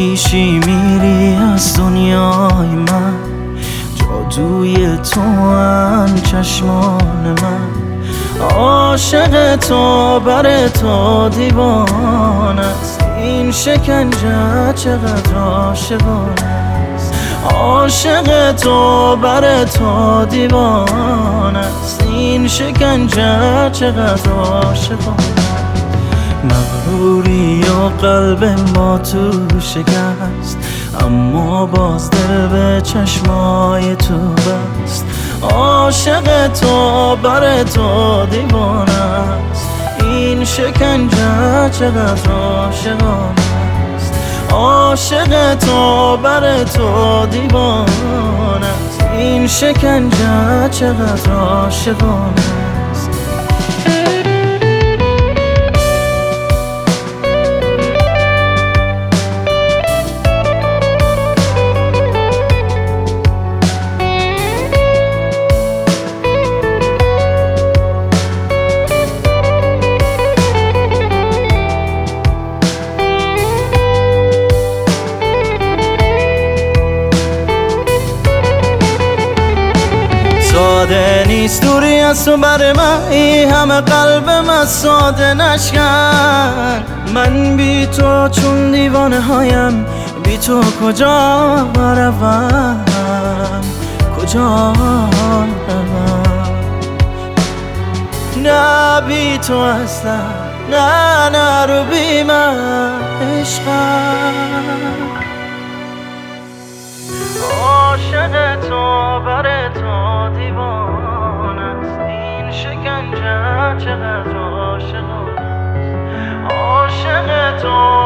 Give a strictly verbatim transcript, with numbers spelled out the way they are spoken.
میشی میری از دنیای من، جادوی تو ان چشمان من. عاشق تو بر تو دیوانه است، این شکنجه چقدر عاشقانه است. عاشق تو بر تو دیوانه است، این شکنجه چقدر عاشقانه است. مغروری و قلب ما تو شکست، اما باز دل به چشمای تو بست. عاشق تو بر تو دیوانه است، این شکنجه چقدر عاشقانه است. عاشق تو بر تو دیوانه است، این شکنجه چقدر عاشقانه است. ساده نیست دوری از تو بر من، ای همه قلبم از ساده نشکن. من بی تو چون دیوانه هایم، بی تو کجا روم، کجا روم. نه بی تو اصلا، نه نه رو بی من عشقم. عاشق تو بر تو دیوانه است، این شکنجه چقدر عاشقانه است. عاشق تو